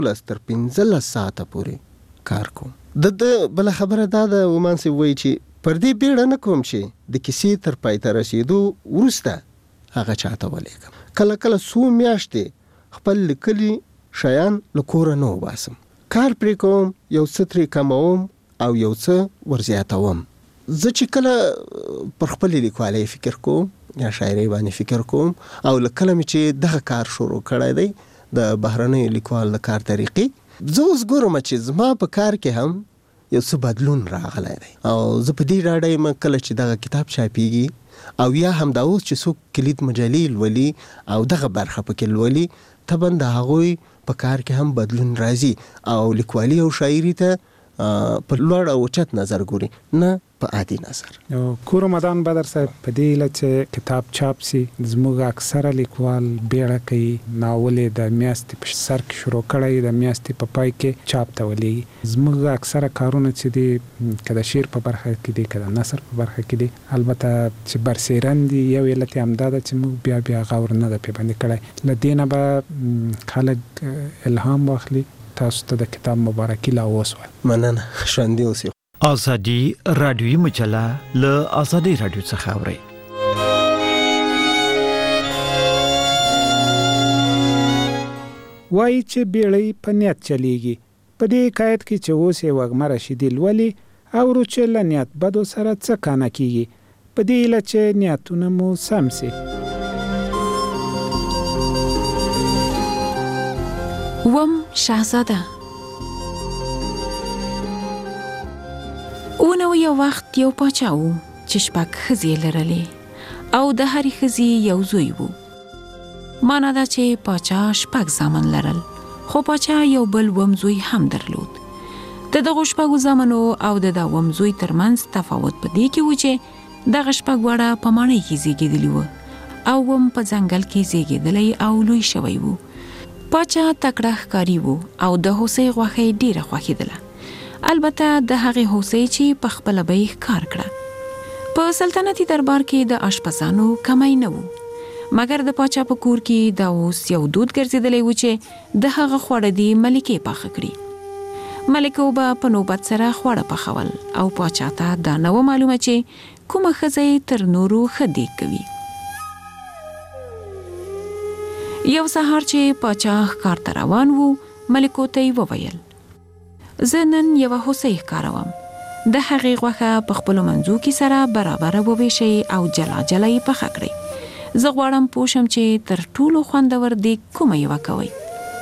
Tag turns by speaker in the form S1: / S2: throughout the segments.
S1: تر 15 ساعته پورې کار کوم. د بل خبره دا ده ومان سی وایي چې پر دې بیړه نه کوم چې د کیسې تر پای ته رسیدو وروسته هغه چاته ولېږم. کله کله څو میاشتې خپل لیکلي شیان له کوره نه وباسم. کار پرې کوم، یو څه ترې کموم او یو څه ورزیاتوم. زه چې کله پر خپل لیکوالۍ فکر کوم یا شاعرۍ باندې فکر کوم او کله مې چې دغه کار شروع کړی دی د بهرني لیکوال د کار طریقې، زه اوس ګورم چې زما په کار کې هم یو څه بدلون راغلی دی او زه په دې ډاډه یم کله چې دغه کتاب چاپیږي او یا هم دا اوس چې څوک کلید مجلې لولي او دغه برخه پکې لولي، طبعا د هغوی په کار کې هم بدلون راځي او لیکوالي او شاعري ته په لوړ او اوچت نظر ګوري، نه په عادي نظر.
S2: کور رمضان بدر صاحب په دې لچ کتاب چاپ سي زموږ اکثره لیکوال بیړه کوي، ناولې د میاشتې په سر کې شروع کړی د میاشتې په پای کې چاپ ته ولېږي. زموږ اکثره کارونه چې دي کله شعر په برخه کې دي کله نثر په برخه کې دي، البته چې برسېرن دي یو علت یې همدا ده چې موږ بیا غور نه ده پې باندې کړی. له دې نه به خلک الهام واخلي. تاسو ته د کتاب مبارکي لا اوس وایي. مننه، ژوندي اوسئ.
S3: ازادي رادیوي مجله له ازادي رادیو څخه اورئ.
S2: وایي چې بیړۍ په نیت چلیږي. په دې حکایت کې چې اوس یې وږمه رشیدي لولي اورو چې له نیت بدو سره څه کانه کیږي، په دې هیله چې نیتونه مو سم سي.
S4: وم شاهزاده. اونو یو وخت یو پاچا و چې 6 ښځې لرلې او د هرې ښځې یو زوی و. مانا دا چې پاچا 6 زامن لرل، خو پاچا یو بل وم زوی هم درلود. د دغو 6 زامنو او د دا وم زوی ترمنځ تفاوت په دې کې و چې دغه 6 واړه په ماڼۍ کې زیږېدلي و او وم په ځنګل کې زیږېدلی او لوی شوی و. پاچا تکړه ښکاري و او د هوسۍ غوښه ډیره خوښېدله، البته د هغې هوسۍ چې په خپله به یې ښکار کړه. په سلطنتي دربار کې د اشپزانو کمی نه و، مګر د پاچا په کور کې دا اوس یو دود ګرځېدلی و چې د هغه خواړه دي ملکې پاخه کړي. ملکو به په نوبت سره خواړه پخول او پاچا ته دا نه و معلومه چې کومه ښځه تر نورو ښه دیګ کوي. یو سهار چې پاچا ښکار ته روان و، ملکو ته یې وویل: زه نن یوه هوسۍ ښکاروم، د هغې غوښه په خپلو منځو کې سره برابره وویشئ او جلا جلا یې پخه کړئ. زه غواړم پوه شم چې تر ټولو خوندور دیګ کومه یوه کوئ.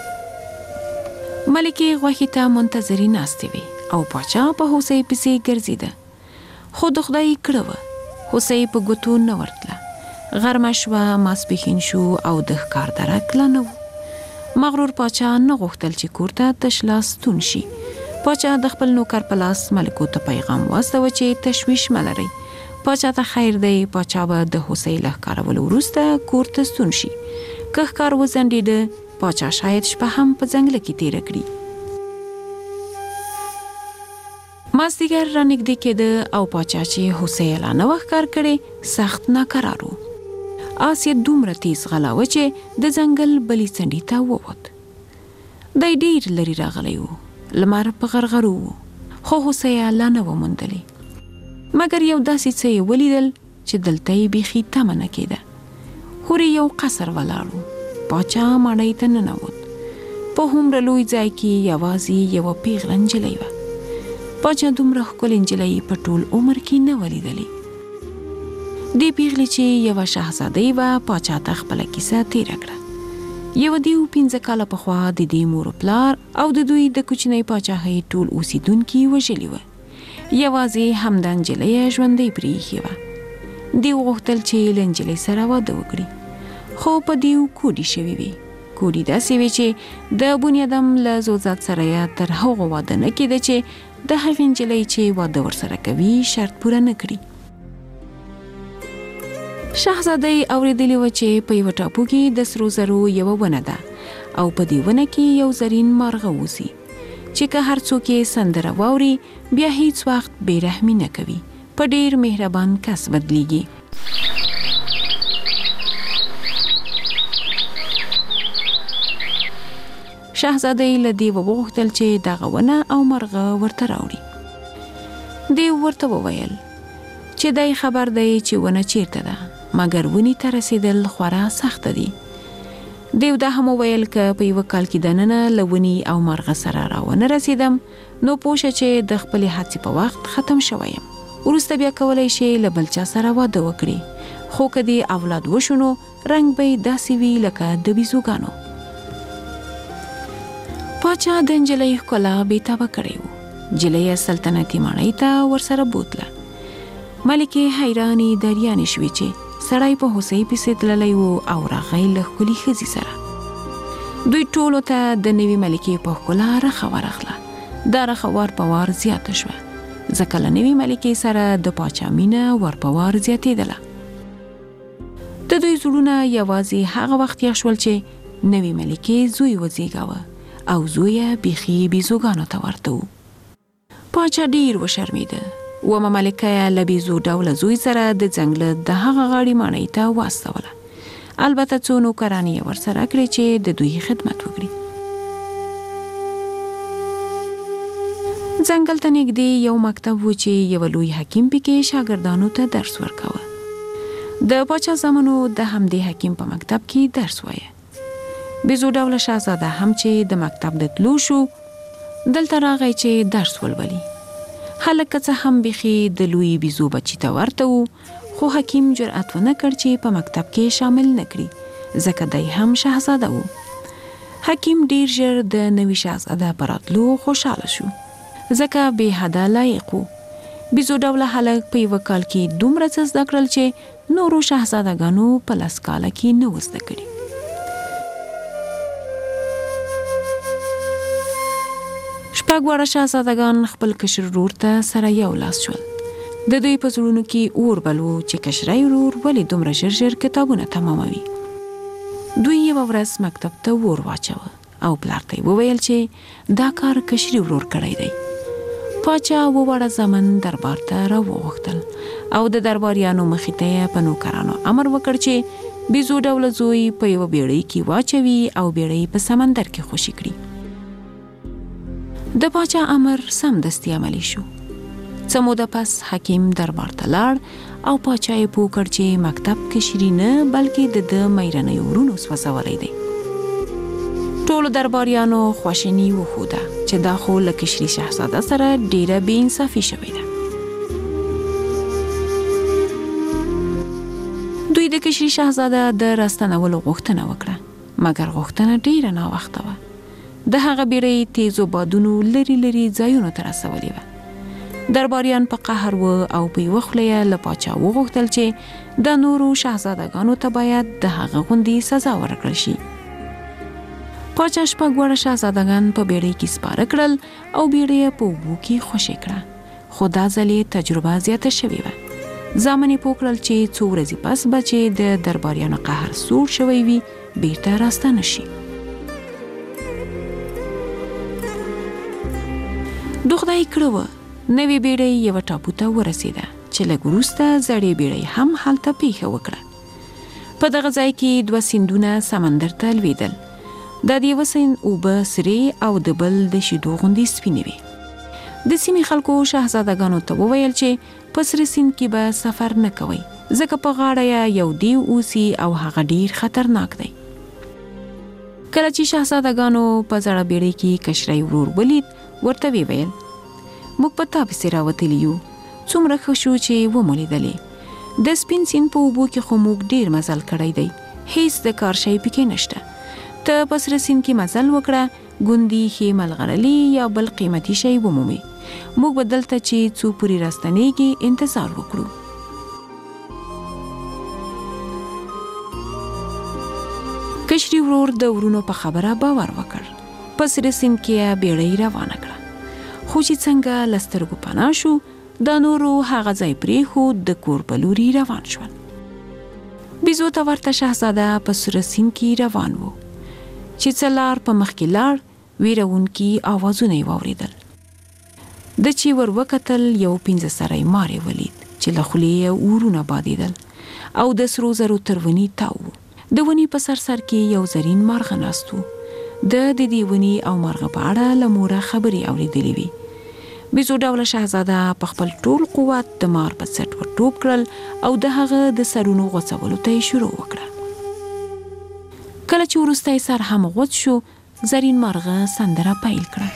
S4: ملکې غوښې ته منتظرې ناستې وې او پاچا په هوسۍ پسې ګرځېده، خو د خدای کړه وه هوسۍ په ګوتو نه ورتله. غرمه شوه، ماسپښین شو او د ښکار درک لا نه و. مغرور پاچا نه غوښتل چې کور ته تش لاس ستون شي. پاچا د خپل نوکر په لاس ملکو ته پیغام واستوه چې تشویش مه لرئ، پاچا ته خیر دی. پاچا به د هوسۍ له ښکارولو وروسته کور ته ستون شي. که ښکار وځنډېده، پاچا شاید شپه هم په ځنګله کې تیره کړي. مازدیګر رانږدې کېده او پاچا چې هوسۍ لا نه وه ښکار کړې سخت ناکرار و. آس یې دومره تیز غلاوه چې د ځنګل بلې څنډې ته ووت. دی ډېر لرې راغلی و، لمر په غرغرو و، خو هوسۍ لا نه و موندلې. مګر یو داسې څه یې ولیدل چې دلته یې بیخي تمه نه کېده. هورې یو قصر ولاړ و. پاچا ماڼۍ ته ننوت. په هومره لوی ځای کې یوازې یوه پیغله نجلۍ وه. پاچا دومره ښکلې نجلۍ په ټول عمر کې نه ولیدلې. دې پیغلې چې یوه شهزادۍ وه، پاچا ته خپله کیسه تیره کړه. یوه دیو 15 کاله پخوا د دې مور پلار او د دوی د کوچنۍ پاچاهۍ ټول اوسیدونکي وژلي وه. یوازې همدا نجلۍ ژوندۍ پرېښې وه. دیو غوښتل چې له نجلۍ سره واده وکړي، خو په دیو کوډې شوې وې. کوډې داسې وې چې د بنیادم له زوځات سره یې تر هغو واده نه کېده چې د هغې نجلۍ چې واده ورسره کوي شرط پوره نه کړي. شهزادۍ اورېدلې وه چې په یوه ټاپو کې د سرو زرو یوه ونه ده او په دې ونه کې یو زرین مارغه اوسي چې که هر څوک یې سندره واوري بیا هیڅ وخت بې رحمي نه کوي، په ډېر مهربان کس بدلیږي. شاهزاده له دیو وغوښتل چې دغه ونه او مرغه ورته راوړي. دیو ورته وویل چې دای خبر دی چې ونه چیرته ده، مګر ونی ته رسیدل خورا سخت دي. دیو دا هم وویل که په یو کال کې دننه لونی او مرغه سره راونه رسیدم نو پوښه چې د خپل هڅې په وخت ختم شویم. وروسته بیا کولای شي له بل چا سره واده وکړي، خو که دې اولاد وشونو رنګ به یې داسې وي لکه د بیزوګانو. پاچا د نجلۍ ښکلا بېتابه کړی و. نجلۍ سلطنتي ماڼۍ ته ورسره بوتله. ملکې حیرانې دریانې شوې چې سړی په هوسۍ پسې تللی و او راغی له ښکلي ښځې سره. دوی ټولو ته د نوې ملکې په ښکلا رخه ورغله. دا رخه وار په وار زیاته شوه، ځکه له نوې ملکې سره د پاچا مینه ور په وار زیاتېدله. د دوی زړونه یوازې هغه وخت یخ شول چې نوې ملکې زوی وزېږاوه او زوی یې بیخي بیزوګانو ته ورته و. پاچا ډېر وشرمېده. اومه ملکه یې له بیزو ډوله زوی سره د ځنګله د هغه غاړې ماڼۍ ته واستوله. البته څو نوکرانې یې ورسره کړې چې د دوی خدمت وکړي. ځنګل ته نږدې یو مکتب و چې یو لوی حکیم پکې شاګردانو ته درس ورکاوه. د پاچا زامنو د همدې حکیم په مکتب کې درس وایه. بیزو ډوله شاهزاده هم چې د مکتب د تلو شو دلته راغی چې درس ولولي. هلک که څه هم بیخي د لوی بیزو بچی ته ورته و، خو حکیم جرأت ونه کړ چې په مکتب کې شامل نه کړي، ځکه دی هم شاهزاده و. حکیم ډیر ژر د نوي شاهزاده په راتلو خوشحاله شو، ځکه بې حده لایق و. بیزو ډوله هلک په یوه کال کې دومره څه زده کړل چې نورو شاهزادګانو په 10 کاله کې نه و زده کړي. شپږ واړه شاهزادګان خپل کشر ورور ته سره یو لاس شول. د دوی په زړونو کې اور بل و چې کشرای ورور ولې دومره ژر ژر کتابونه تماموي. دوی یوه ورځ مکتب ته اور واچوه او پلار ته یې وویل چې دا کار کشري ورور کړی دی. پاچا وواړه زامن دربار ته راوغوښتل او د درباریانو مخې ته یې په نوکرانو امر وکړ چې بیزو ډوله زوی په یوه بیړۍ کې واچوي او بیړۍ په سمندر کې خوشي کړي. د پاچا امر سمدستي عملي شو. څه موده پس حکیم دربار ته لاړ او پاچا یې پوه کړ چې مکتب کشري نه بلکې د میرنیو ورونو سوځولی دی. ټولو درباریانو خواشیني وښوده چې دا خو له کشري شاهزاده سره ډیره بې انصافي شوې ده. دوی د کشري شاهزاده د راستنولو غوښتنه وکړه، مګر غوښتنه ډیره ناوخته وه. د هغه بیړۍ تیزو بادونو لري لري ځایونو ته رسولې وه. درباریان په قهر و او په یوه خوله یې له پاچا وغوښتل چې د نورو شاهزادګانو ته باید د هغه غوندې سزا ورکړل شي. پاچا شپږ واړه شاهزادګان په بیړۍ کې سپاره کړل او بیړۍ یې په اوبو کې خوشې کړه، خو دا ځل یې تجربه زیاته شوې وه. زامن یې پوه کړل چې څو ورځې پس به چې د درباریانو قهر سوړ شوی وي بیرته راستانه شي. دو خدای کړه وه نوې بیړۍ یوه ټاپو ته ورسېده چې لږ وروسته زړې بیړۍ هم هلته پیښه وکړه. په دغه ځای کې 2 سیندونه سمندر ته لوېدل. د یوه سیند اوبه سرې او د بل د شیدو غوندې سپینې وې. د سیمې خلکو شاهزادګانو ته وویل چې په سره سیند کې به سفر نه کوئ، ځکه په غاړه یې یو دیو اوسي او هغه ډیر خطرناک دی. کله چې شاهزادګانو په زړه بیړۍ کې کشري ورور ولید، ورته ویل موږ په تا پسې راوتلي یو، څومره ښه شو چې ومو لیدلې. د سپین سیند په اوبو کې خو موږ ډیر مزل کړی دی، هیڅ د کار شی پکې نشته. ته په سره سیند کې مزل وکړه، ګوندي ښې ملغلرې یا بل قیمتي شی ومومې. موږ به دلته چې څو پورې راستنېږي انتظار وکړو. کشري ورور د ورونو په خبره باور وکړ. په سره سیند کې بیړۍ روانه کړه، خو چې څنګه له سترګو پناه شو دا نورو هغه ځای پرېښود د کور په لوري روان شول. بیزو ته ورته شاهزاده په سره سیند کې روان و چې څه لار په مخ کې لاړ، ویرونکي آوازونه یې واورېدل. د چې ور وکتل یو 15 سری مار یې ولید چې له خولې یې اورونه بادېدل او د سرو زرو تر ونې تاو. د ونې په سر کې یو زرین مارغه ناست و. د دې ونی او مرغه په اړه له موره خبرې اورېدلې وي. بیزو ډوله شهزاده په خپل ټول قوت د مار په څټ ور ټوپ کړل او د هغه د سرونو غوڅولو ته یې شروع وکړه. کله چې وروسته یې سر هم غوڅ شو، زرین مرغه سندره پیل کړه.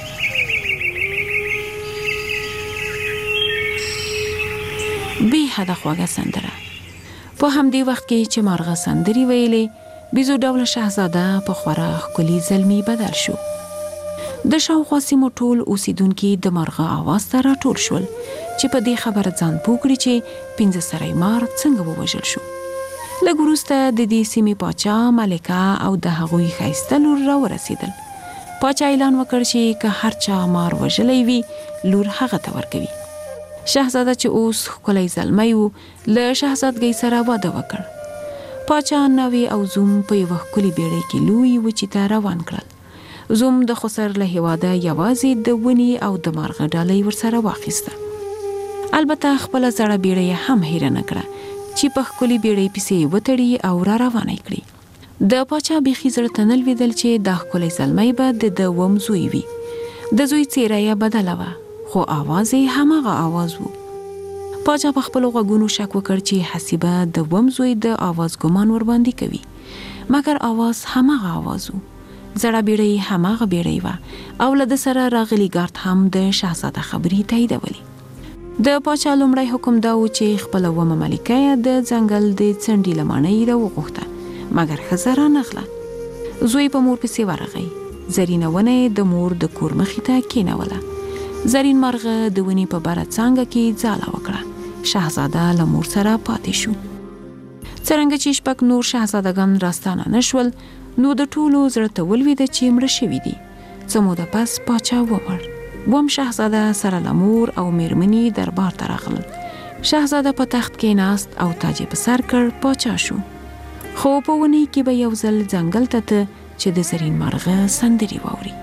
S4: بې حده خوږه سندره. په همدې وخت کې چې مرغه سندرې ویلې، بیزو ډوله شهزاده په خورا ښکلي زلمي بدل شو. د شاوخوا سیمو ټول اوسیدونکي د مرغه آواز ته راټول شول چې په دې خبره ځان پوه کړي چې 15 سری مار څنګه ووژل شو. لږ وروسته د دې سیمې پاچا، ملکه او د هغوی ښایسته لور راورسېدل. پاچا اعلان وکړ چې که هر چا مار وژلی وي، لور هغه ته ورکوي. شهزاده چې اوس ښکلی زلمی و، له شهزادګۍ سره واده وکړ. پاچا ناوې او زوم په یوه ښکلي بیړۍ کې لوی وچې ته روان کړل. زوم د خسر له هیواده یوازې د ونی او د مرغه ډالۍ ورسره واخیسته. البته خپله زړه بیړۍ هم هیره نه کړه چې په ښکلي بیړۍ پسې وتړي او را روانه کړي. د پاچا بیخي زړه ته نه لوېدل چې دا ښکلی زلمی به د ده وم زوی وي. د زوی څېره یې بدله وه، خو آواز یې هماغه آواز و. پاچا په خپلو غوږونو شک وکړ چې حسیبه د وم زوی د آواز ګمان ورباندې کوي، مګر آواز هماغه آواز و. زړه بیړۍ هماغه بیړۍ وه او له ده سره راغلی ګارد هم د شهزاده خبرې تاییدولې. د پاچا لومړی حکم دا و چې خپله ومه ملکه یې د ځنګل د څنډې له ماڼۍ راوغوښته، مګر ښځه رانغله. زوی په مور پسې ورغی. زرینه ونه یې د مور د کور مخې ته کېنوله. زرین مرغه د ونې په بره څانګه کې ځاله وکړه. شهزاده له مور سره پاتې شو. څرنګه چې شپږ نور شهزادګان راستانه نه شول، نو د ټولو زړه ته ولوېده چې مړه شوي دي. څه موده پس پاچا ومړ. وم شهزاده سره له مور او میرمنې دربار ته راغلل. شهزاده په تخت کې ناست او تاج یې په سر کړ، پاچا شو. خو په ونې کې به یو ځل ځنګل ته ته چې د زرین مرغه سندرې واوري.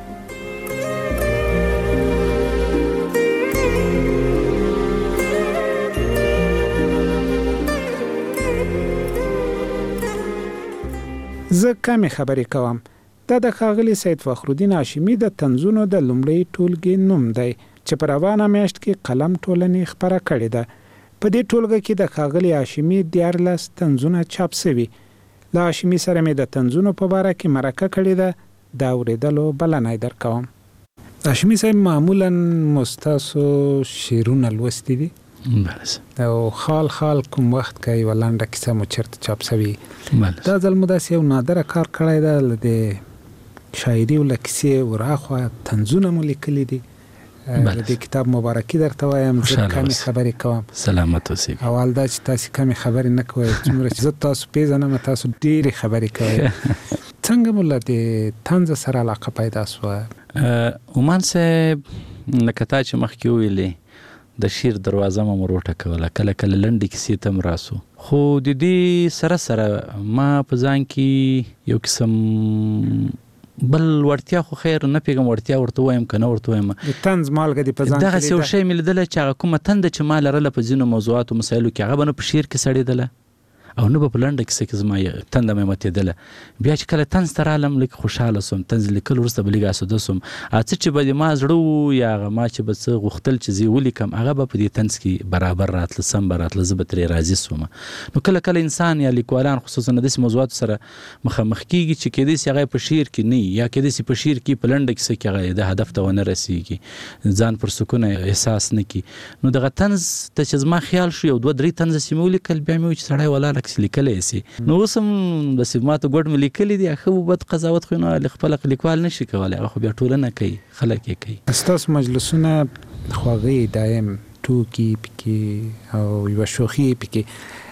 S2: زه کمې خبرې کوم. دا د ښاغلي سید فخرالدین هاشمي د طنزونو د لومړۍ ټولګې نوم دی چې په روانه میاشت کې قلم ټولنې خپره کړې ده. په دې ټولګه کې د ښاغلي هاشمي 14 طنزونه چاپ شوي. له هاشمي سره مې د طنزونو په باره کې مرکه کړې ده. د اورېدلو بلنه درکوم. هاشمي صاحب، معمولا مستاسو شعرونه لوستي دي؟
S5: بله.
S2: او خال کوم وخت کې یو لنډه کیسه مو چېرته چاپ شوې؟
S5: بله.
S2: دا ځل مو داسې یو نادره کار کړی ده، له د شاعري او له کیسې ورهاخوا طنزونه مو لیکلي دي. د دې کتاب مبارکي درته وایم. زه کمې خبرې کوم.
S5: سلامت اوسئ.
S2: اول دا چې تاسې کمې خبرې نه کوئ، څومره چې زه تاسو پیژنم تاسو ډېرې خبرې کوئ. څنګه مو له دې طنز سره علاقه پیدا شوه؟
S5: عمان صاحب، لکه تا چې مخکې وویلې، د شعر دروازه مو وټکوله. کله کله لنډې کیسې ته هم راسو، خو د دې سره سره ما په ځان کې یو قسم بل وړتیا، خو خیر نه پیږم وړتیا ورته وایم که نه ورته وایم،
S2: د طنز مالګه دې په ځان کې
S5: دغسې یو شی مې لیدله چې هغه کومه تنده چې ما لرله په ځینو موضوعاتو مسایلو کې، هغه به نه په شعر کې سړېدله او نه به په لنډه کیسه کې زما تنده مې ماتېدله. بیا چې کله طنز ته رالم، لږ خوشحاله سوم. طنز لیکل وروسته به لږ اسوده سوم. څه چې به د ما زړه و یا هغه ما چې به څه غوښتل چې زه ولیکم، هغه به په دې طنز کې برابر راتله، سم به راتله، زه به ترې راضي سوم. نو کله کله انسان یا لیکوالان خصوصا داسې موضوعاتو سره مخامخ کېږي چې کېدای شي هغه په شعر کې نه وي، یا کېدای شي په شعر کې په لنډه کیسه کې هغه د هدف ته ونه رسېږي، ځان پر سکون احساس نه کړي. نو دغه طنز ته چې زما خیال شو، یو 2-3 طنزه چې مې ولیکل، بیا مې وویل چې سړی ولاړه کسې لیکلی یې سي. نو اوس هم داسې ماته ګوډ مې لیکلي دي. ښه بد قضاوت خو نه خپله لیکوال نه شي کولی، هغه خو بیا ټولنه کوي، خلک یې کوي.
S2: ستاسو مجلسونه خواږه دایم ټوکي پکې او یوه شوخي پکې،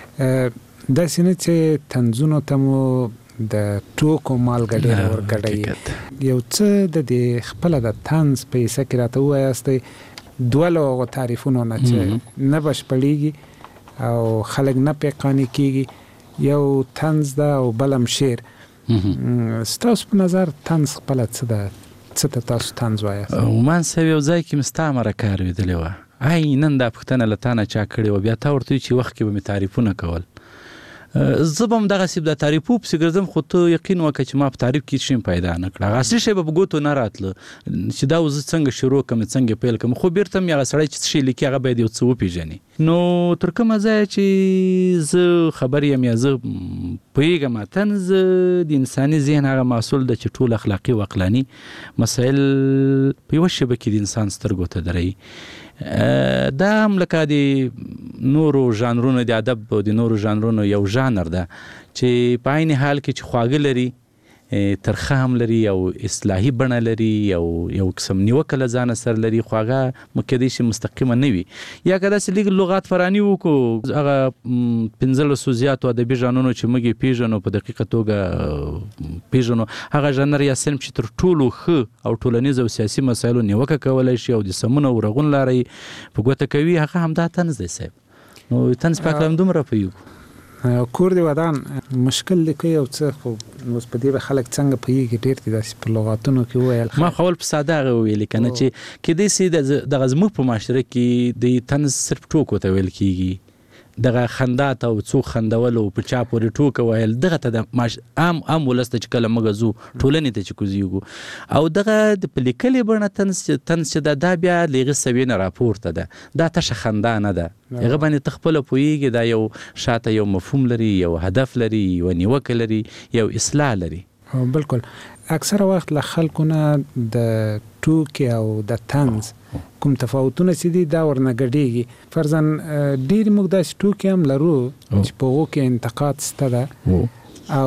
S2: داسې نه چې طنزونو ته مو د ټوکو مالګه ډېره ورګډوي. یو څه د دې خپله د طنز په حصه کې راته ووایاستئ، دولو هغو تعریفونو نه چې نه بشپړېږي او خلک نه پې قانع کېږي. یو طنز ده او بلم شعر. ستاسو په نظر طنز خپله څه ده؟ څه ته تاسو طنز وایاست؟
S5: عمان صاحب، یو ځای کې مې ستا مرکه اورېدلې وه، نن دا پوښتنه له تا نه چا کړې وه، بیا تا ورته وایي چې وخت کې به مې تعریفونه کول. زه به هم دغسې د تعریفو پسې ګرځم خو ته یقین وکړه چې ما په تعریف کې شی پیدا نه کړه هغه اصلي شی به په ګوتو نه راتله چې دا زه څنګه شروع کړم څنګه پیل کړم خو بیرته هم هغه سړی چې شی لیکي هغه باید یو څه وپېژني نو تر کومه ځایه چې زه خبر یم یا زه پوهېږم طنز د انساني ذهن هغه محصول ده چې ټول اخلاقي و عقلاني مسایل په یوه شیبه کې د انسان سترګو ته دروي دا هم لکه د نورو ژانرونو د ادب او د نورو ژانرونو یو ژانر ده چې په عین حال کې چې خواږه لري ترخه هم لري یو اصلاحي بڼه لري یو قسم نیوکه له ځانه سره لري خو هغه کیدای شي مستقیمه نه وي یا که داسې لږ لغات فراني وکړو هغه 15 زیاتو ادبي ژانرونو چې موږ یې پېژنو په دقیقه توګه پېژنو هغه ژانر یا صنف چې تر ټولو ښه او ټولنیز او سیاسي مسایلو نیوکه کولی شي او د سمون او رغون لاره یې په ګوته کوي هغه همدا طنز دی صاحب نو طنز په هکله همدومره پوهېږو
S2: کور دی ودان مشکل دی که یو څه خو اوس په دې به خلک څنګه پوهېږي ډېر دي داسې په لغاتونو کې وویل
S5: ما خو اول په ساده هغه وویلې که نه چې کیدای سي دغه زموږ په معاشره کې د طنز صرف ټوکو ته ویل کېږي دغه خندا ته او څوک خندول او په چا پورې ټوکه ویل دغه ته د عام ولس ته چې کله موږ ځو ټولنې ته چې کوزیږو او دغه د په لیکلې بڼه طنز چې دا بیا له هغې سویې نه راپورته ده دا تشه خندا نه ده هغه باندې ته خپله پوهېږي دا یو شاته یو مفهوم لري یو هدف لري یو نیوکه لري یو اصلاح لري
S2: بالکل اکثره وخت له خلکو نه د ټوکې او د طنز کوم تفاوتونه چې دي دا ورنه ګډېږي فرضاً ډېرې موږ داسې ټوکې هم لرو چې په هغو کې انتقاد شته ده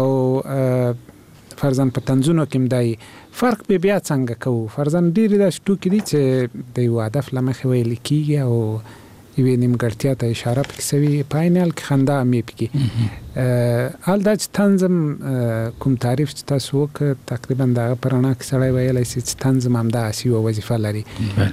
S2: او فرضاً په طنزونو کې هم دا فرق بیا څنګه کوو فرضاً ډېرې داسې ټوکې دي چې د یو هدف له مخې ویل کېږي او یوې نیمګړتیا ته اشاره پکې سوي په عین حال کې خندا هم یې پکې حال دا چې طنز هم کوم تعریف چې تاسو وکړ تقریبا د هغه په رڼا کې سړی ویلی شي چې طنز هم همدغسې یوه وظیفه لري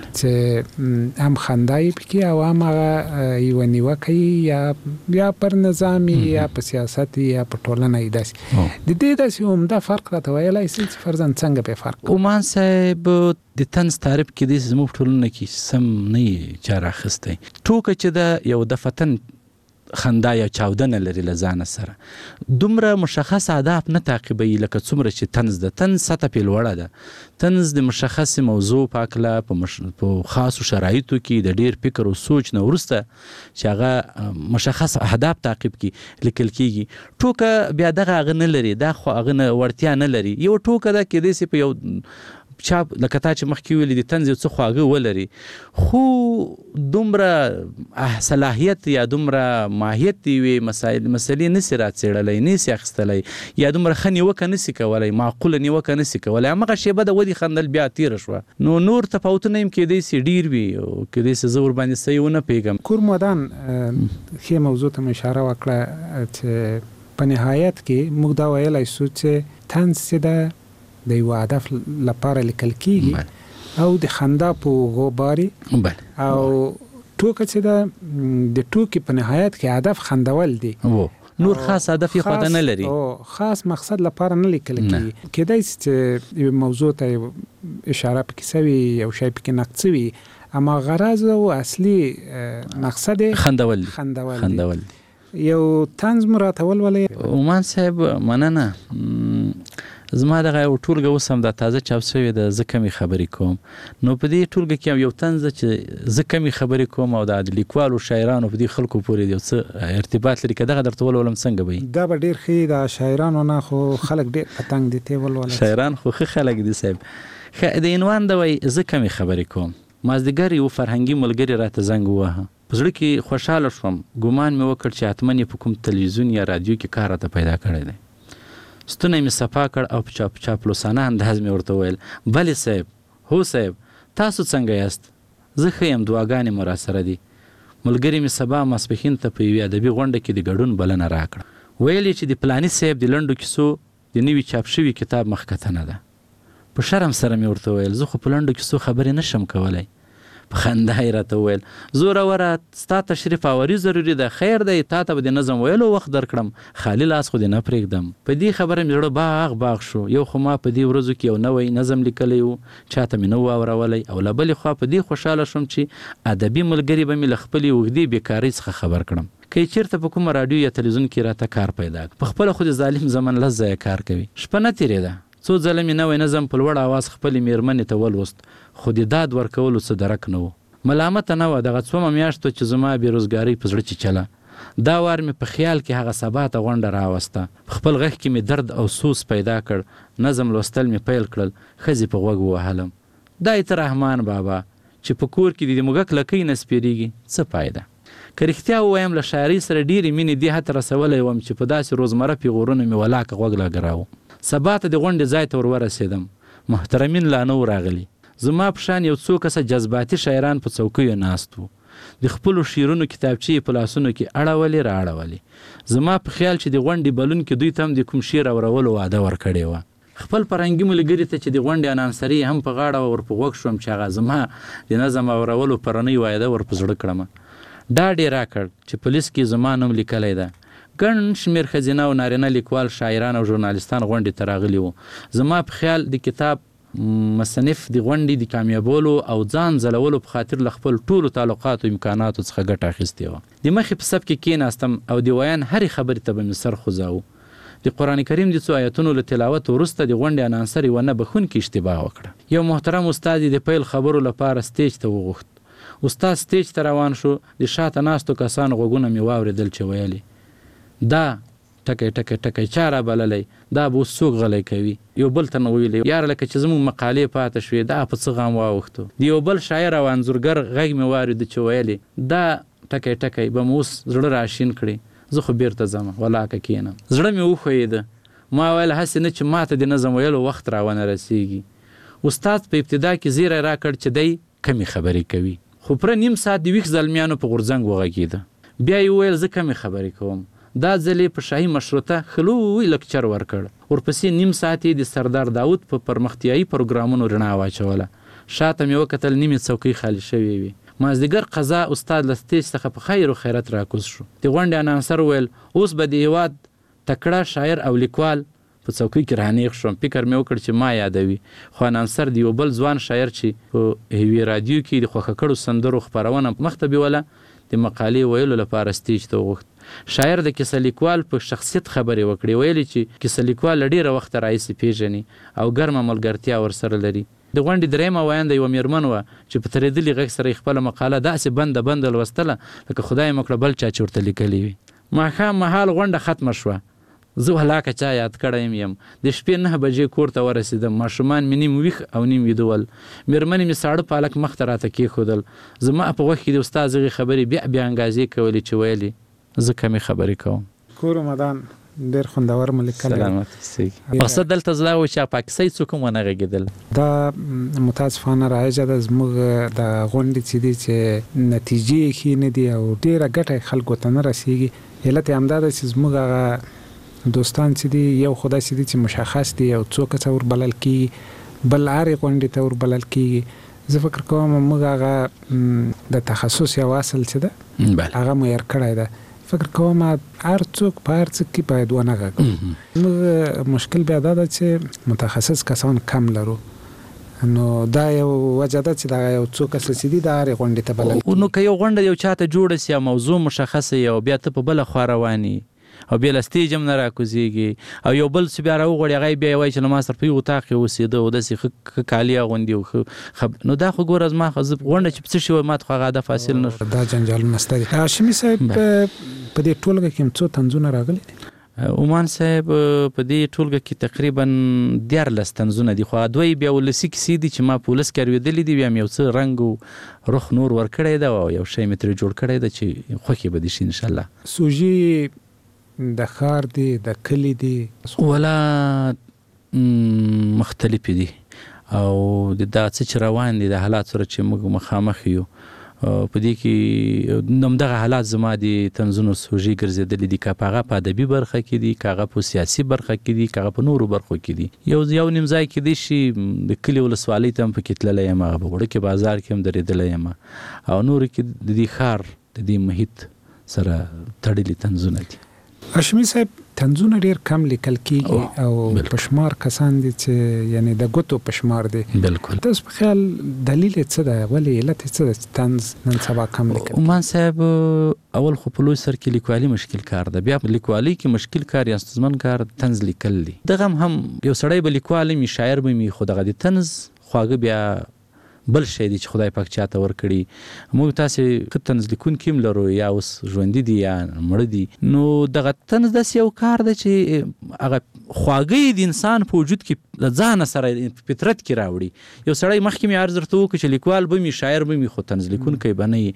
S2: چې هم خندا یې پکې او هم هغه یوه نیوکه یا پر نظام یا په سیاست یا په ټولنه یې داسې د دې داسې عمده فرق راته ویلی شي چې فرضاً څنګه پې فرق
S5: عمان صاحب د طنز تعریف کې داسې زموږ په ټولنه کې سم نه یې چا راخیستی ټوکه چې ده یو دفتن خندا یا چاودنه لري له ځانه سره دومره مشخص اهداف نه تعقیبوي لکه څومره چې طنز ده طنز سطح پې لوړه ده طنز د مشخصې موضوع په هکله په خاصو شرایطو کې د ډېر فکر او سوچ نه وروسته چې هغه مشخص اهداف تعقیب کړي لیکل کېږي ټوکه بیا دغه هغه نه لري دا خو هغه نه وړتیا نه لري یو ټوکه ده کیدای سي په یو چا لکه تا چې مخکې ویلي د طنز یو څه خواږه ولري خو دومره صلاحیت یا دومره ماهیت د یوې مسلې نسي راڅېړلی نسي اخیستلی یا دومره ښه نیوکه نسي کولی معقوله نیوکه نسي کولی همغه شیبه د ودې خندل بیا تېره شوه نو نور تفاوتونه هم کیدای سي ډېر وي او کیدای سي زه ورباندې صحیح ونه پوهېږم
S2: کور مدان ښې موضوع ته مې اشاره وکړه چې په نهایت کې موږ دا ویلی شو چې طنز چې ده د یو هدف لپاره لیکل کېږي او د خندا په غوباري او ټوکه چې ده د ټوکې په نهایت کې هدف خندول دي
S5: نور خاص هدف یې خواته نه لري
S2: خاص مقصد لپاره نه لیکل کېږي کېدای شي چې یو موضوع ته اشاره پکې سوي یو شی پکې نقد سوي اما غرض او اصلي مقصد خندول یو طنز مو راته ولولئ
S5: عمان صاحب مننه زما دغه یو ټولګه اوس هم دا تازه چاپ شوې ده زه کمې خبرې کوم نو په دې ټولګه کې یو طنز ده چې زه کمې خبرې کوم او د لیکوالو شاعرانو په دې خلکو پورې یو څه ارتباط لري که دغه درته ولولم څنګه به وي
S2: دا به ډېر ښه د شاعرانو نه خو خلک ډېر په تنګ دي ته ولوله
S5: شاعران خو ښه خلک دي صاحب د عنوان ده وایي زه کمې خبرې کوم مازدیګر یو فرهنګي ملګري راته زنګ ووهه په زړه کې خوشحاله شوم ګمان مې وکړ چې حتما یې په کوم تلویزیون یا رادیو کې کار راته پیدا کړی دی ستونی مې صفا کړ او په چاپلوسانه انداز مې ورته ویل بلې صاحب هو صاحب تاسو څنګه یاست زه ښه یم دعاګانې مو راسره دي ملګري مې سبا ماسپښین ته په یوې ادبي غونډه کې د ګډون بلنه راکړه ویل یې چې د فلاني صاحب د لنډو کیسو د نوي چاپ شوي کتاب مخکتنه ده په شرم سره مې ورته ویل زه خو په لنډو کیسو خبرې نشم کولی په خندا یې راته وویل زوروره ستا تشریف آوري ضروري ده، خیر دی تا ته به د نظم ویلو وخت درکړم، خالي لاس خو دې نه پرېږدم. په دې خبره مې زړه باغ شو. یو خو ما په دې ورځو کې یو نوی نظم لیکلی و، چاته مې نه و اورولی، او له بلې خوا په دې خوشحاله شوم چې ادبي ملګري به مې له خپلې اوږدې بېکارۍ څخه خبر کړم. که یې چېرته په کومه راډیو یا تلویزیون کې راته کار پیدا کړ، په خپله خو د ظالم زمن لس ځایه کار کوي. شپه نه تېرېده، څو ځله مې نوی نظم په لوړ اواز خپلې مېرمنې ته ولوست، خو د داد ورکولو څه درک نه و. ملامته نه وه، دغه څومه میاشت چې زما بېروزګارۍ په زړه چیچله. دا وار مې په خیال کې هغه سبا ته غونډه راوسته. په خپل غږ کې مې درد او سوس پیدا کړ. نظم لوستل مې پیل کړل. ښځې په غوږ ووهلم. دا ته رحمان بابا چې په کور کې د موږک لکۍ نه سپېرېږي، څه فایده؟ که رښتیا ووایم له شاعرۍ سره ډېرې مینې دې حد رسولی وم چې په داسې روزمره پیغورونو مې ولاکه غوږ لګراوه. سبا ته د غونډې ځای ته ورورسېدم. محترمین لا نه و راغلي. زما په شان یو څو کسه جذباتي شاعران په څوکیو ناست وو، د خپلو شعرونو کتابچې په لاسونو کې اړولې را اړولې. زما په خیال چې د غونډې بلونکي دوی ته هم د کوم شعر اورولو وعده ورکړې وه. خپل فرهنګي ملګري ته چې د غونډې انانسري هم په غاړه ور په غوږ شوم چې هغه زما د نظم اورولو پرنۍ وعده ور په زړه کړمه. ډاډ یې راکړ چې په لیست کې زما نوم لیکلی ده. ګڼ شمېر ښځینه او نارینه لیکوال، شاعران او ژورنالستان غونډې ته راغلي وو. زما په خیال د کتاب مصنف د غونډې د کامیابولو او ځان ځلولو په خاطر له خپل ټولو تعلقاتو امکاناتو څخه ګټه اخیستې وه. د مخې په صف کې کېناستم او د ویان هرې خبرې ته به مې سر خوځاوه. د قرآن کریم د څو آیتونو له تلاوت وروسته د غونډې انانسر یوه نه بخونکې اشتباه وکړه. یو محترم استاد د پیل خبرو لپاره سټیج ته وغوښت. استاد سټیج ته روان شو. د شاته ناستو کسانو غوږونه مې واورېدل چې ویلې دا ټکی ټکی ټکی چا را بللی، دا به اوس څوک غلی کوي. یو بل ته نه ویلې یاره لکه چې زموږ مقالې پاته شوې، دا په څه غم واوښتو. د یو بل شاعر او انځورګر غږ مې واورېده چې ویلې دا ټکی ټکی به مو اوس زړه راشین کړي، زه خو بیرته ځم ولاکه کښېنم. زړه مې وښویېده. ما ویل هسې نه چې ماته د نظم ویلو وخت راونه رسېږي. استاد په ابتدا کې زیری راکړ چې دی کمې خبرې کوي، خو پوره نیم ساعت د ویښ زلمیانو په غورځنګ وغږېده. بیا یې وویل زه کمې خبرې کوم. دا ځل یې په شاهي مشروطه ښه لوی لکچر ورکړ. ورپسې نیم ساعت یې د سردار داود په پرمختیایي پروګرامونو رڼا واچوله. شاته مې وکتل نیمې څوکۍ خالي شوې وې. مازدیګر قضا استاد له سټیج څخه په خیر و خیرت راکوز شو. د غونډې انانسر وویل اوس به د هېواد تکړه شاعر او لیکوال په څوکۍ کې رانیغ شوم. فکر مې وکړ چې ما یادوي، خو انانسر د یو بل ځوان شاعر چې په یوې رادیو کې د خوښه کړو سندرو خپرونه مخ ته بیوله، د مقالې ویلو لپاره سټیج ته وغوښت. شاعر د کیسه لیکوال په شخصیت خبرې وکړې. ویلې چې کیسه لیکوال له ډېره وخته راهیسې پیژني او ګرمه ملګرتیا ورسره لري. د غونډې درېیمه ویانده یوه میرمن وه چې په ترېدلي غږ سره یې خپله مقاله داسې بنده لوستله لکه خدای مکړه بل چا چې ورته لیکلې وي. ماښام مهال غونډه ختمه شوه. زه ولاکه چا یاد کړی یم. د شپې 9 بجې کور ته ورسېدم. ماشومان مې نیم ویښ او نیم ویده ول. مېرمنې مې ساړه پالک مخ ته راته کېښودل. زما په غوږ کې د استاد هغې خبرې بیا انګازې کولې چې ویلې زه کمې خبرې کوم.
S2: کور مدان ډېر خوندور مو لیکلی.
S5: سلامت اوسئ. مقصد دلته زه دا و چې په کیسۍ څوک هم ونه غږېدل.
S2: دا متاسفانه رایجه ده. زموږ د غونډې چې دي چې نتیجې یې ښې نه دي او ډېره ګټه خلکو ته نه رسېږي. علت یې همدا ده چې زموږ هغه دوستان چې دي یو خو داسې دي چې مشخص دي، یو څو کسه وربلل کېږي، بل هرې غونډې ته وربلل کېږي. زه فکر کوم موږ هغه د تخصص یو اصل چې ده هغه معیار کړی ده. فکر کوم هر څوک په هر څه کې باید ونه غږو. موږ مشکل بیا دا ده چې متخصص کسان کم لرو. نو دا یو وجه ده چې دا یو څو کسه چې دي د هرې غونډې ته بلل.
S5: نو که یو غونډه یو چاته جوړه سي او موضوع مشخصه وي او بیا ته په بله خوا روان او بیا له سټیج هم نه راکوزېږي او یو بل چې بیا راوغواړي هغه یې بیا یې وایي چې له ما سره په یو اطاق کې اوسېده او داسې ښه کالي اغوندي نو دا خو ګوره زما غونډه چې په څه شي وه ما ته خو هغه هدف حاصل نه شو.
S2: دا جنجالونه شته دي. هاشمي صاحب په دې ټولګه کې هم څو طنزونه راغلي دي؟
S5: عمان صاحب په دې ټولګه کې تقریبا 14 طنزونه دي، خو دوی بیا ولسي کیسې دي چې ما په ولس کې اورېدلي دي. بیا مې یو څه رنګ او رخ نور ورکړی ده او یو شی مې ترې جوړ کړی ده چې خوښې به دي شي انشاءالله.
S2: سوژې د ښار دي د کلي دي
S5: ولا مختلفې دي او دا څه چې روان دي د حالات سره چې موږ مخامخ یو په دې کې همدغه حالات زما د طنزونو سوژې ګرځېدلي دي، که په هغه په ادبي برخه کې دي، که هغه په سیاسي برخه کې دي، که هغه په نورو برخو کې دي. یو نیم ځای کې دی چې د کلي ولسوالۍ ته هم پکې تللی یم، هغه په وړوکي بازار کې هم درېدلی یم، او نورو کې د دې ښار د دې محیط سره تړلي طنزونه دي.
S2: هاشمي صاحب طنزونه ډیر کم لیکل کیږي او پشمار کسان دي چې یعنی د ګوتو پشمار دي.
S5: بالکل.
S2: تاسو په خیال دلیل څه ده، ولې علت څه ده طنز نن سبا کم لیکل؟
S5: عمان صاحب اول خو په لوی سر کې لیکوالي مشکل کار ده، بیا په لیکوالي کې مشکل کار یا ستونزمن کار طنز لیکل دي. دغه هم یو سړی به لیکوال وي، شاعر به وي، خو دغه د طنز خواږه بیا بل شی دی چې خدای پاک چاته ورکړي. موږ تاسې ښه طنز لیکونکي هم لرو، یا اوس ژوندي دي یا مړه دي، نو دغه طنز داسې یو کار دی چې هغه خواږه د انسان په وجود کې له ځانه سره فطرت کې راوړي. یو سړی مخکې مې عرض درته وکړو چې لیکوال به وي، شاعر به وي، خو طنز لیکونکی به نه وي.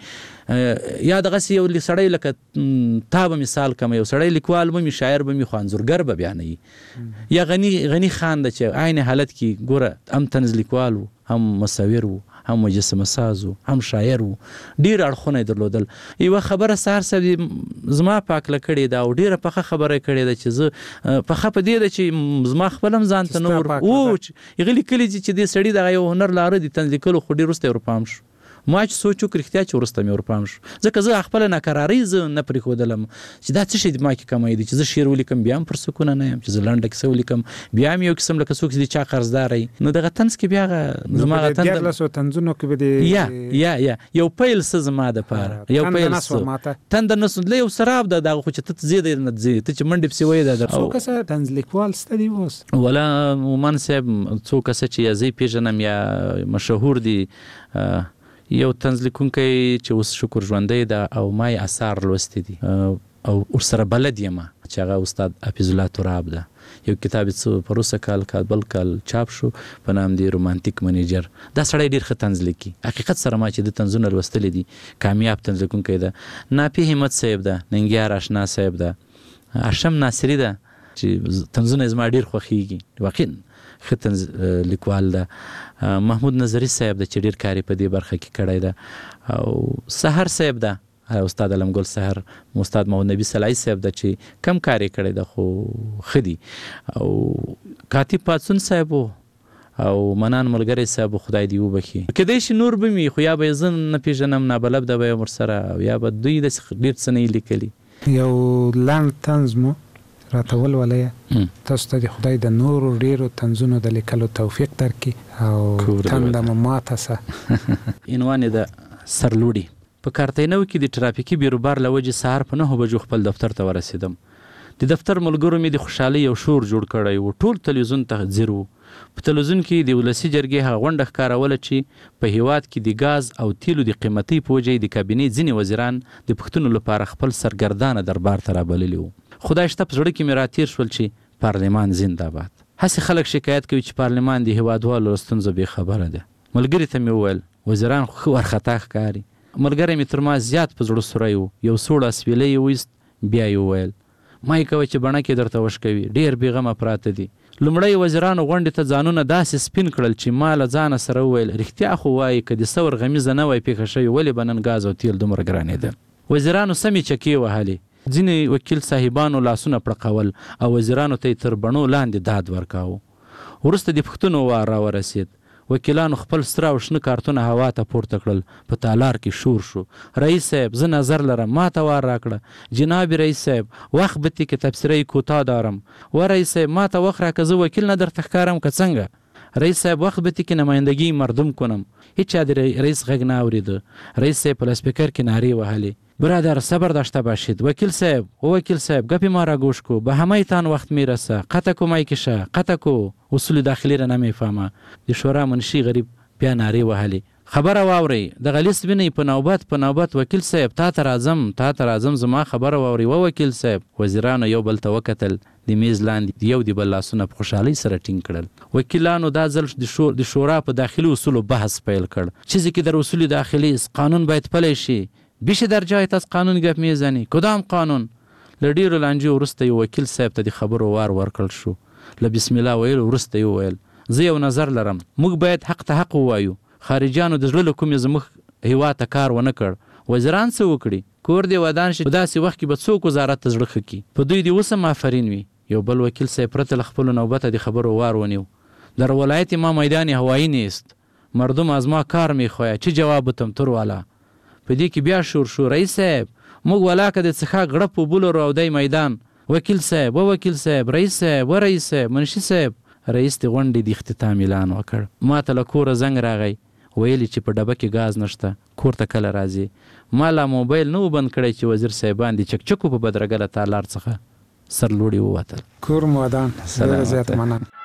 S5: یا دغسې یو سړی لکه تا به مثال کوم، یو سړی لیکوال به وي، شاعر به وي، خو انځورګر به بیا نه وي. یا غني خان ده چې عین حالت کې ګوره هم طنز لیکوال و، هم مصور و، هم مجسمه ساز و، هم شاعر و، ډیر اړخونه یې درلودل. یوه خبره سهار صاحب زما په هکله کړې ده او ډیره پخه خبره یې کړې ده چې زه پخه په دې ده چې زما خپل هم ځان ته نه ور هغه لیکلي چې دې سړي دغه یو هنر لاره دي طنز لیکلو، خو ډېر وروسته یې ورپام شو. ما چې سوچ وکړ رښتیا چې وروسته مې ورپام شو، ځکه زه خپله ناکرارۍ زه نه پرېښودلم چې دا څه شی ما کې کمی دی چې زه شعر ولیکم بیا هم پر سکونه نه یم، چې زه لنډه کیسه ولیکم بیا هم یو قسم لکه څوک چې د چا قرضدار وي. نو دغه طنز کې بیا هغه زما هغه
S2: دیارلسو طنزونو کې به
S5: یا یو پیل څه زما دپاره، یو پیل څه تنده نه سوندله، یو سراب ده دغه، خو چې ته ځې دی نه ځې، ته چې منډې پسې وایې ده.
S2: څو کسه طنز لیکوال شته دي اوس؟
S5: ولا مومن صاحب څو کسه چې یا زه یې پېژنم یا مشهور دي. یو طنز لیکونکی چې اوس شکر ژوندی ده او ما یې اثار لوستي دي او ورسره بلد یم، چې هغه استاد حفیظ الله تراب ده. یو کتاب یې په روسه کال بل کال چاپ شو په نام دی رومانتیک منیجر. دا سړی ډېر ښه طنز لیکي، حقیقت سره ما چې د طنزونه لوستلی دي، کامیاب طنز لیکونکی ده. نافي همت صاحب ده، ننګیار اشنا صاحب ده، هاشم ناصري ده چې طنزونه زما ډېر خوښیږي، واقعا ښه طنز لیکوال ده. محمود نظري صاحب ده چې ډېر کار یې په دې برخه کې کړی ده. او سحر صاحب ده، استاد علمګل سحر، استاد محمد نبی صلاحي صاحب ده چې کم کار یې کړی ده خو ښه دي. او کاتب پاڅون صاحب او منان ملګری صاحب خدای دې وبخي. کیدای شي نور به وي، خو یا به یې زه نه پېژنم، نابلد به یم ورسره، او یا به دوی داسې ډېر څه نه یې لیکلي.
S2: یو لنډ طنز مو راته ولولئ. تاسو ته د خدای د نورو ډېرو طنزونو د لیکلو توفیق درکړي او تنده مو ماته سه.
S5: عنوان یې د سرلوړي. په کارتینو کې د ټرافیکي بیروبار له وجې سهار په 9 بجو خپل دفتر ته ورسېدم. د دفتر ملګرو مې د خوشحالۍ یو شور جوړ کړی و، ټول تلویزیون ته ځیر و. په تلویزیون کې د ولسي جرګې هغه غونډه ښکاروله چې په هیواد کې د ګاز او تیلو د قیمتۍ په وجې د کابینې ځینې وزیران د پوښتنو لپاره خپل سرګردانه دربار ته رابللي وو. خدای شته په زړه کې مې راتیر شول چې پارلمان زنده‌باد. هسې خلک شکایت کوي چې پارلمان د هیوادوالو له ستونزو بې خبره ده. ملګري ته مې وویل وزیران خو ښه وارخطا ښکاري. ملګری مې تر ما زیات په زړه سوری و، یو سوړ اسویلی یې وایست، بیا یې وویل ما یې کوه چې بڼکې درته وشکوي، ډېر بېغمه پراته دي. لومړی وزیرانو غونډې ته ځانونه داسې سپین کړل چې ما له ځانه سره وویل رښتیا خو وایي که د ثور غمیزه نه وای پېښه شوې ولې به نن ګاز او تیل دومره ګرانېدل. وزیرانو سمې چکې وهلې، ځینې وکیل صاحبانو لاسونه پړقول او وزیرانو ته یې تر بڼو لاندې داد ورکاوه. وروسته د پوښتنو وار راورسېد. وکیلانو خپل سره او شنه کارتونه هوا ته پورته کړل. په تالار کې شور شو. رئیس صاحب زه نظر لرم، ما ته وار راکړه. جناب رئیس صاحب وخت بتی که تبصره کوتاه دارم. و رئیس صاحب ما ته وخت راکه، زه وکیل نه درته ښکارم که څنګه؟ رئیس صاحب وقت بتی که نمایندگی مردم کنم. هیچ چا د رئیس غږ نه اورېده. رئیس صاحب په لاسپیکر کې نارې وهلې. برادر صبر داشته باشید. وکیل صاحب او وکیل صاحب گپی ما را گوش کو، به همه‌تان وقت میرسه. قطع کو مایکشه، قطع کو. اصول داخلی را نمیفهمه. د شورا منشي غریب بیا نارې وهلې. خبره واورئ، دغه لیست بینئ په نوبت وکیل صاحب تا ته راځم زما خبره واورئ. و وکیل صاحب. وزیرانو یو بل ته وکتل. د میز لاندې یو د بل لاسونه په خوشحالۍ سره ټینګ کړل. وکیلانو دا ځل د شورا په داخلي اصولو بحث پیل کړ. چیزی که در اصول داخلی است قانون باید پلی شي. بیش در جایت از قانون گپ میزنی. کدام قانون؟ له ډېرو لانجې وروسته یو وکیل صاحب ته د خبرو وار ورکړل شو. له بسم الله ویلو وروسته یې وویل زه یو نظر لرم، موږ باید حق ته حق ووایو. خارجیانو د زړه له کومې زموږ هیواد ته کار ونه کړ، وزیران څه وکړي؟ کور دې ودان شي، په داسې وخت کې به څوک وزارت ته زړه ښه کړي؟ په دوی دې اوس هم آفرین وي. یو بل وکیل صاحب پرته له خپلو نوبته د خبرو وار ونیو. در ولایت ما میدان هوایی نیست، مردم از ما کار میخواهد، چه جواب بتم تر والا؟ په دې کې بیا شور شو، رئیس صاحب موږ ولاکه د څښاک غړپ وبولو او دی میدان، وکیل صاحب و وکیل صاحب، رئیس صاحب و رئیس صاحب، منشي صاحب. رئیس د غونډې د اختتام اعلان وکړ. ما ته له کوره زنګ راغی، ویلي چې په ډبه کې ګاز نشته، کور ته کله راځي؟ ما لا موبایل نه و بند کړی چې وزیر صاحبان د چکچکو په بدرګه له تالار څخه سرلوړي ووتل.
S2: کور مو ودان. ډېره زیات مننه.